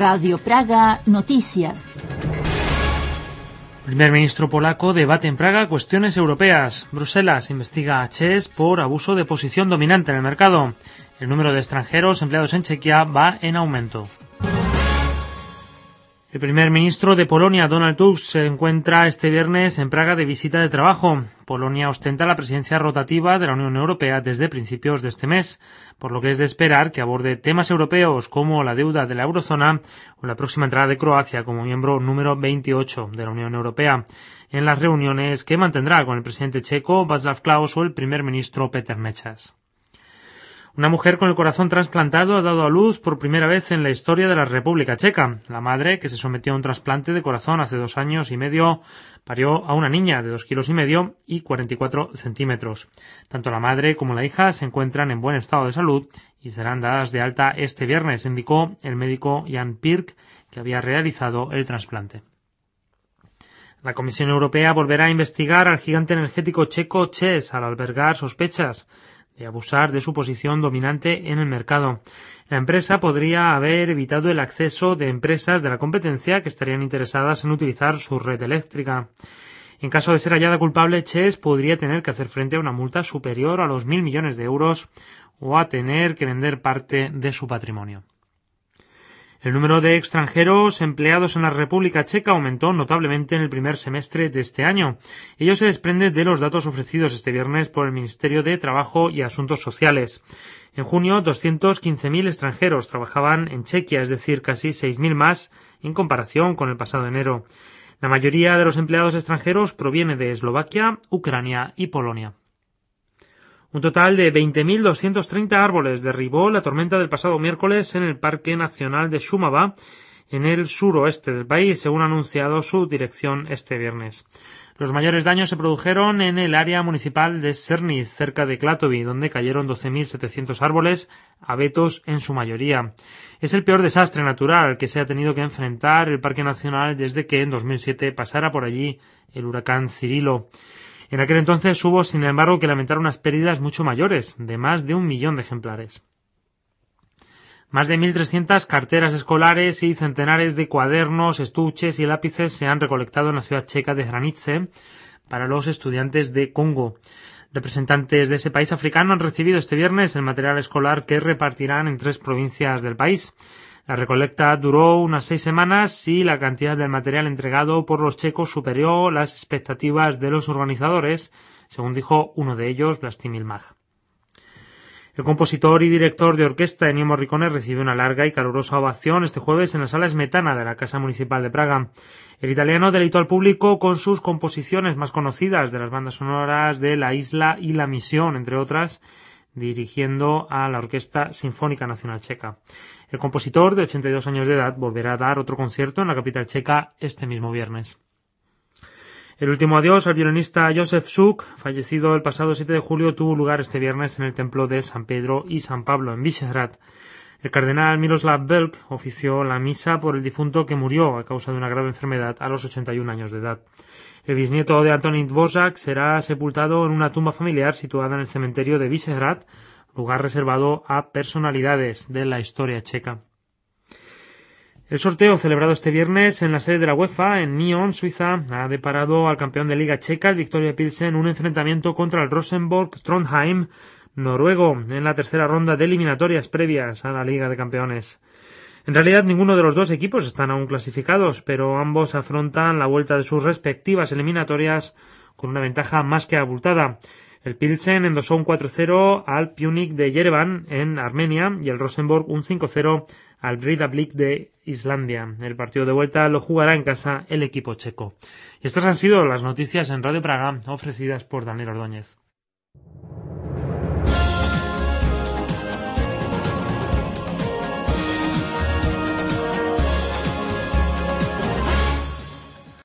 Radio Praga Noticias. El primer ministro polaco debate en Praga cuestiones europeas. Bruselas investiga a ČEZ por abuso de posición dominante en el mercado. El número de extranjeros empleados en Chequia va en aumento. El primer ministro de Polonia, Donald Tusk, se encuentra este viernes en Praga de visita de trabajo. Polonia ostenta la presidencia rotativa de la Unión Europea desde principios de este mes, por lo que es de esperar que aborde temas europeos como la deuda de la eurozona o la próxima entrada de Croacia como miembro número 28 de la Unión Europea, en las reuniones que mantendrá con el presidente checo Václav Klaus o el primer ministro Petr Nečas. Una mujer con el corazón trasplantado ha dado a luz por primera vez en la historia de la República Checa. La madre, que se sometió a un trasplante de corazón hace 2 años y medio, parió a una niña de 2,5 kilos y 44 centímetros. Tanto la madre como la hija se encuentran en buen estado de salud y serán dadas de alta este viernes, indicó el médico Jan Pirk, que había realizado el trasplante. La Comisión Europea volverá a investigar al gigante energético checo ČEZ al albergar sospechas de abusar de su posición dominante en el mercado. La empresa podría haber evitado el acceso de empresas de la competencia que estarían interesadas en utilizar su red eléctrica. En caso de ser hallada culpable, ČEZ podría tener que hacer frente a una multa superior a los 1.000 millones de euros o a tener que vender parte de su patrimonio. El número de extranjeros empleados en la República Checa aumentó notablemente en el primer semestre de este año. Ello se desprende de los datos ofrecidos este viernes por el Ministerio de Trabajo y Asuntos Sociales. En junio, 215.000 extranjeros trabajaban en Chequia, es decir, casi 6.000 más en comparación con el pasado enero. La mayoría de los empleados extranjeros proviene de Eslovaquia, Ucrania y Polonia. Un total de 20.230 árboles derribó la tormenta del pasado miércoles en el Parque Nacional de Šumava, en el suroeste del país, según ha anunciado su dirección este viernes. Los mayores daños se produjeron en el área municipal de Černice, cerca de Klatovy, donde cayeron 12.700 árboles, abetos en su mayoría. Es el peor desastre natural al que se ha tenido que enfrentar el Parque Nacional desde que en 2007 pasara por allí el huracán Cirilo. En aquel entonces hubo, sin embargo, que lamentar unas pérdidas mucho mayores, de más de 1 millón de ejemplares. Más de 1.300 carteras escolares y centenares de cuadernos, estuches y lápices se han recolectado en la ciudad checa de Hranice para los estudiantes de Congo. Representantes de ese país africano han recibido este viernes el material escolar que repartirán en 3 provincias del país. La recolecta duró unas 6 semanas y la cantidad del material entregado por los checos superó las expectativas de los organizadores, según dijo uno de ellos, Vlastimil Mag. El compositor y director de orquesta Ennio Morricone recibió una larga y calurosa ovación este jueves en la Sala Smetana de la Casa Municipal de Praga. El italiano deleitó al público con sus composiciones más conocidas de las bandas sonoras de La Isla y La Misión, entre otras, dirigiendo a la Orquesta Sinfónica Nacional Checa. El compositor, de 82 años de edad, volverá a dar otro concierto en la capital checa este mismo viernes. El último adiós al violinista Josef Suk, fallecido el pasado 7 de julio, tuvo lugar este viernes en el templo de San Pedro y San Pablo, en Vyšehrad. El cardenal Miroslav Belk ofició la misa por el difunto que murió a causa de una grave enfermedad a los 81 años de edad. El bisnieto de Antonín Dvořák será sepultado en una tumba familiar situada en el cementerio de Vyšehrad, lugar reservado a personalidades de la historia checa. El sorteo celebrado este viernes en la sede de la UEFA, en Nyon, Suiza, ha deparado al campeón de Liga Checa, el Viktoria Pilsen, un enfrentamiento contra el Rosenborg Trondheim noruego en la tercera ronda de eliminatorias previas a la Liga de Campeones. En realidad ninguno de los dos equipos están aún clasificados, pero ambos afrontan la vuelta de sus respectivas eliminatorias con una ventaja más que abultada. El Pilsen endosó un 4-0 al Pjunik de Yerevan en Armenia y el Rosenborg un 5-0 al Breiðablik de Islandia. El partido de vuelta lo jugará en casa el equipo checo. Y estas han sido las noticias en Radio Praga ofrecidas por Daniel Ordóñez.